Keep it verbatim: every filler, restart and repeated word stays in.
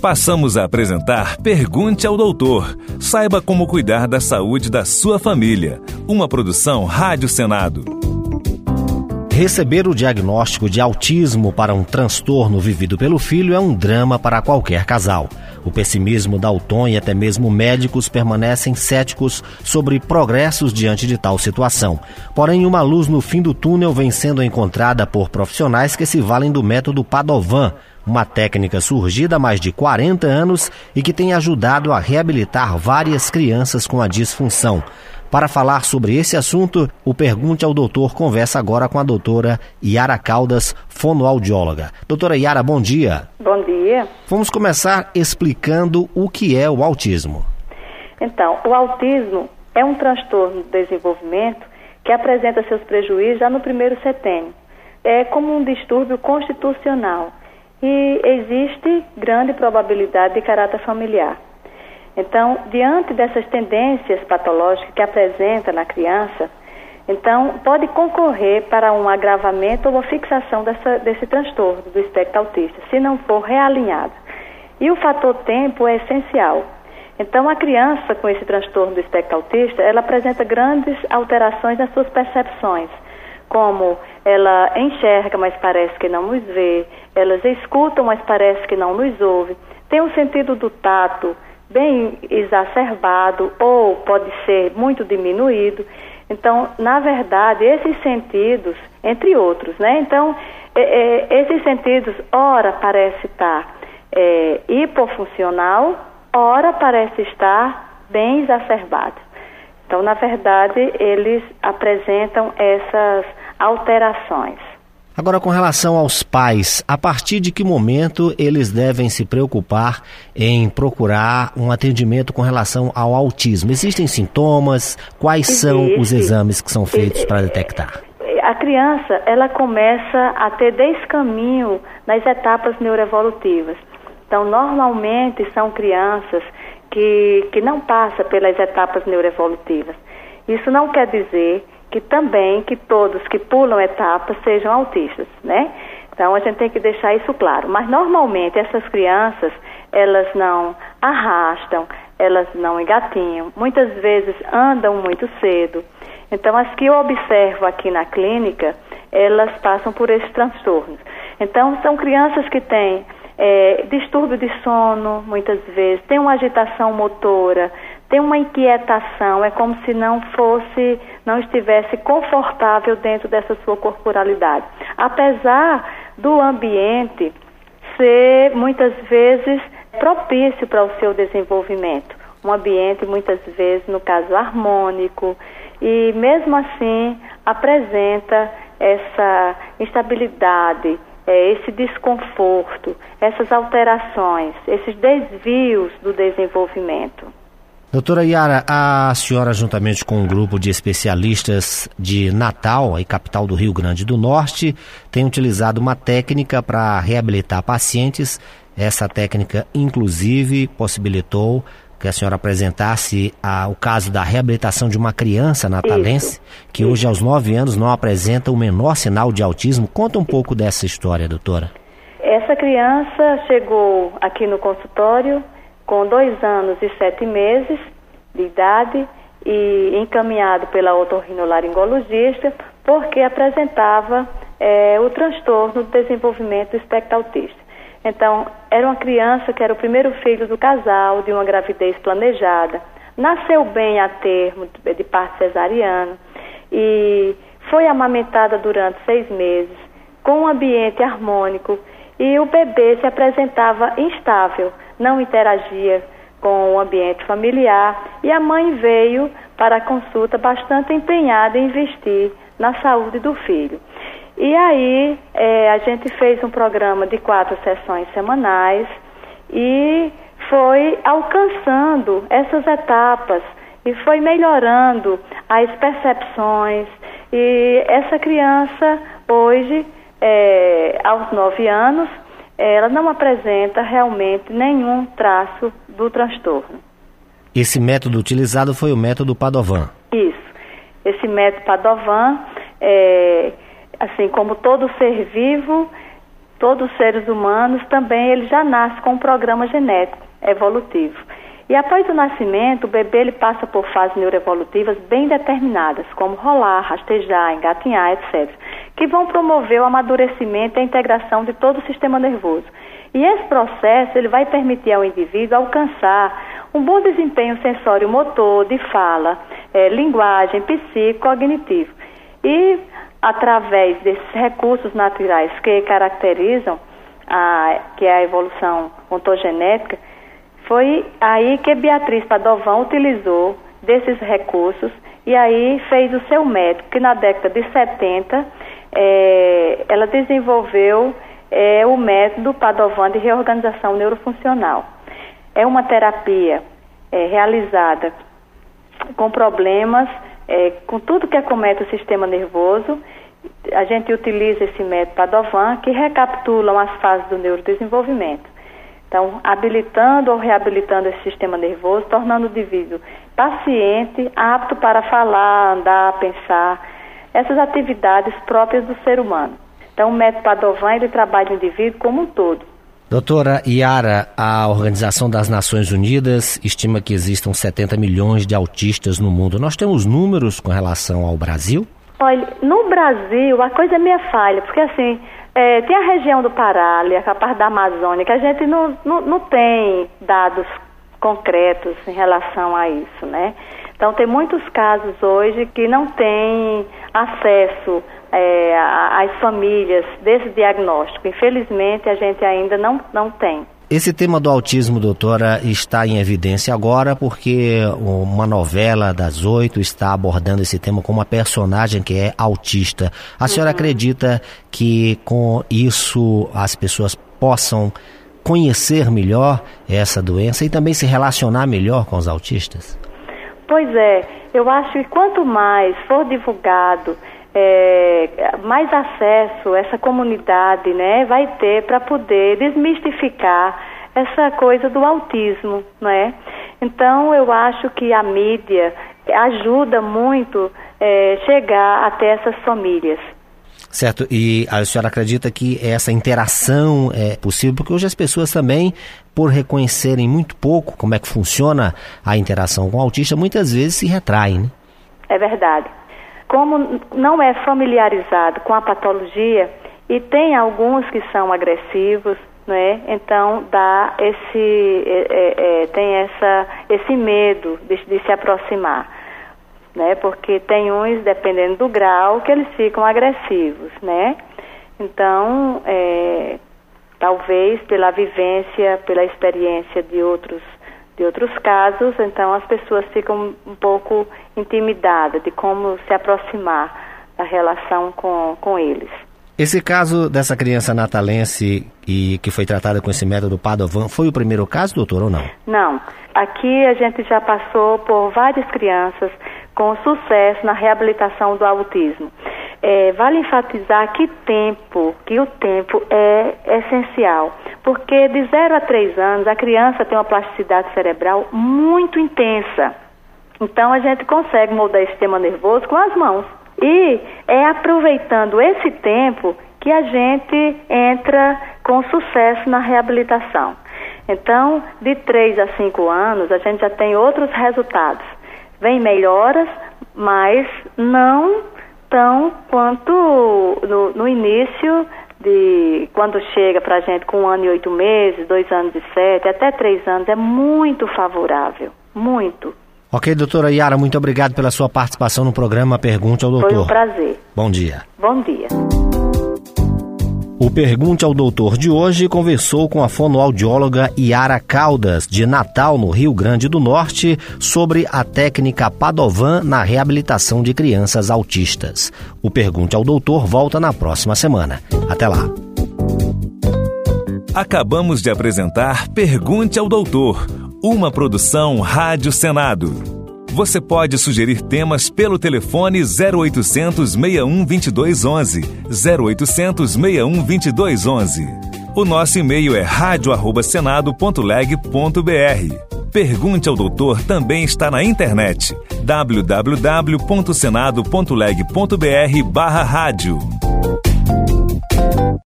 Passamos a apresentar Pergunte ao Doutor. Saiba como cuidar da saúde da sua família. Uma produção Rádio Senado. Receber o diagnóstico de autismo para um transtorno vivido pelo filho é um drama para qualquer casal. O pessimismo dá o tom e até mesmo médicos permanecem céticos sobre progressos diante de tal situação. Porém, uma luz no fim do túnel vem sendo encontrada por profissionais que se valem do método Padovan, uma técnica surgida há mais de quarenta anos e que tem ajudado a reabilitar várias crianças com a disfunção. Para falar sobre esse assunto, o Pergunte ao Doutor conversa agora com a doutora Yara Caldas, fonoaudióloga. Doutora Yara, bom dia. Bom dia. Vamos começar explicando o que é o autismo. Então, o autismo é um transtorno do desenvolvimento que apresenta seus prejuízos já no primeiro setênio. É como um distúrbio constitucional e existe grande probabilidade de caráter familiar. Então, diante dessas tendências patológicas que apresenta na criança, então pode concorrer para um agravamento ou uma fixação dessa, desse transtorno do espectro autista, se não for realinhado. E o fator tempo é essencial. Então, a criança com esse transtorno do espectro autista, ela apresenta grandes alterações nas suas percepções, como ela enxerga, mas parece que não nos vê, elas escutam, mas parece que não nos ouve, tem um sentido do tato bem exacerbado ou pode ser muito diminuído. Então, na verdade, esses sentidos, entre outros, né? Então, é, é, esses sentidos, ora parece estar é, hipofuncional, ora parece estar bem exacerbado. Então, na verdade, eles apresentam essas alterações. Agora, com relação aos pais, a partir de que momento eles devem se preocupar em procurar um atendimento com relação ao autismo? Existem sintomas? Quais Existe. são os exames que são feitos para detectar? A criança, ela começa a ter descaminho nas etapas neuroevolutivas. Então, normalmente são crianças que, que não passam pelas etapas neuroevolutivas. Isso não quer dizer que também que todos que pulam etapas sejam autistas, né? Então, a gente tem que deixar isso claro. Mas, normalmente, essas crianças, elas não arrastam, elas não engatinham, muitas vezes andam muito cedo. Então, as que eu observo aqui na clínica, elas passam por esses transtornos. Então, são crianças que têm é, distúrbio de sono, muitas vezes, tem uma agitação motora, tem uma inquietação, é como se não fosse, não estivesse confortável dentro dessa sua corporalidade. Apesar do ambiente ser, muitas vezes, propício para o seu desenvolvimento. Um ambiente, muitas vezes, no caso, harmônico, e mesmo assim apresenta essa instabilidade, é, esse desconforto, essas alterações, esses desvios do desenvolvimento. Doutora Yara, a senhora, juntamente com um grupo de especialistas de Natal, a capital do Rio Grande do Norte, tem utilizado uma técnica para reabilitar pacientes. Essa técnica, inclusive, possibilitou que a senhora apresentasse a, o caso da reabilitação de uma criança natalense, Isso. que Isso. hoje, aos nove anos, não apresenta o menor sinal de autismo. Conta um pouco dessa história, doutora. Essa criança chegou aqui no consultório com dois anos e sete meses de idade e encaminhado pela otorrinolaringologista porque apresentava é, o transtorno do desenvolvimento do espectro autista. Então, era uma criança que era o primeiro filho do casal, de uma gravidez planejada, nasceu bem a termo, de parto cesariano, e foi amamentada durante seis meses, com um ambiente harmônico, e o bebê se apresentava instável, não interagia com o ambiente familiar, e a mãe veio para a consulta bastante empenhada em investir na saúde do filho. E aí é, a gente fez um programa de quatro sessões semanais e foi alcançando essas etapas e foi melhorando as percepções. E essa criança hoje, é, aos nove anos, ela não apresenta realmente nenhum traço do transtorno. Esse método utilizado foi o método Padovan. Isso. Esse método Padovan, é, assim como todo ser vivo, todos os seres humanos, também ele já nasce com um programa genético evolutivo. E após o nascimento, o bebê ele passa por fases neuroevolutivas bem determinadas, como rolar, rastejar, engatinhar, etcétera, que vão promover o amadurecimento e a integração de todo o sistema nervoso. E esse processo ele vai permitir ao indivíduo alcançar um bom desempenho sensório-motor, de fala, é, linguagem, psicocognitivo. E através desses recursos naturais que caracterizam a, que é a evolução ontogenética, foi aí que Beatriz Padovan utilizou desses recursos e aí fez o seu método, que na década de setenta é, ela desenvolveu é, o método Padovan de reorganização neurofuncional. É uma terapia é, realizada com problemas, é, com tudo que acomete o sistema nervoso. A gente utiliza esse método Padovan, que recapitulam as fases do neurodesenvolvimento. Então, habilitando ou reabilitando esse sistema nervoso, tornando o indivíduo paciente, apto para falar, andar, pensar, essas atividades próprias do ser humano. Então, o método Padovan, ele trabalha o indivíduo como um todo. Doutora Yara, a Organização das Nações Unidas estima que existam setenta milhões de autistas no mundo. Nós temos números com relação ao Brasil? Olha, no Brasil, a coisa é meio falha, porque assim... É, tem a região do Pará, ali, a parte da Amazônia, que a gente não, não, não tem dados concretos em relação a isso, né? Então, tem muitos casos hoje que não têm acesso é, às famílias desse diagnóstico. Infelizmente, a gente ainda não, não tem. Esse tema do autismo, doutora, está em evidência agora porque uma novela das oito está abordando esse tema com uma personagem que é autista. A senhora uhum. acredita que com isso as pessoas possam conhecer melhor essa doença e também se relacionar melhor com os autistas? Pois é, eu acho que quanto mais for divulgado, É, mais acesso essa comunidade, né, vai ter para poder desmistificar essa coisa do autismo, né? Então eu acho que a mídia ajuda muito é, chegar até essas famílias. Certo, e a senhora acredita que essa interação é possível? Porque hoje as pessoas também, por reconhecerem muito pouco como é que funciona a interação com o autista, muitas vezes se retraem, né? É verdade. Como não é familiarizado com a patologia e tem alguns que são agressivos, né? Então dá esse, é, é, tem essa, esse medo de, de se aproximar, né? Porque tem uns, dependendo do grau, que eles ficam agressivos, né? Então, é, talvez pela vivência, pela experiência de outros de outros casos, então as pessoas ficam um pouco intimidadas de como se aproximar da relação com, com eles. Esse caso dessa criança natalense e que foi tratada com esse método Padovan, foi o primeiro caso, doutor, ou não? Não. Aqui a gente já passou por várias crianças com sucesso na reabilitação do autismo. É, vale enfatizar que tempo, que o tempo é essencial, porque de zero a três anos a criança tem uma plasticidade cerebral muito intensa. Então a gente consegue moldar esse sistema nervoso com as mãos. E é aproveitando esse tempo que a gente entra com sucesso na reabilitação. Então, de três a cinco anos, a gente já tem outros resultados. Vem melhoras, mas não tão quanto no, no início, de quando chega para a gente com um ano e oito meses, dois anos e sete, até três anos, é muito favorável, muito. Ok, doutora Yara, muito obrigado pela sua participação no programa Pergunte ao Doutor. Foi um prazer. Bom dia. Bom dia. O Pergunte ao Doutor de hoje conversou com a fonoaudióloga Yara Caldas, de Natal, no Rio Grande do Norte, sobre a técnica Padovan na reabilitação de crianças autistas. O Pergunte ao Doutor volta na próxima semana. Até lá. Acabamos de apresentar Pergunte ao Doutor, uma produção Rádio Senado. Você pode sugerir temas pelo telefone zero oitocentos, seis um dois dois um um, zero oitocentos, seis um dois dois um um. O nosso e-mail é rádio arroba senado ponto leg ponto br. Pergunte ao Doutor também está na internet, w w w ponto senado ponto leg ponto br barra rádio.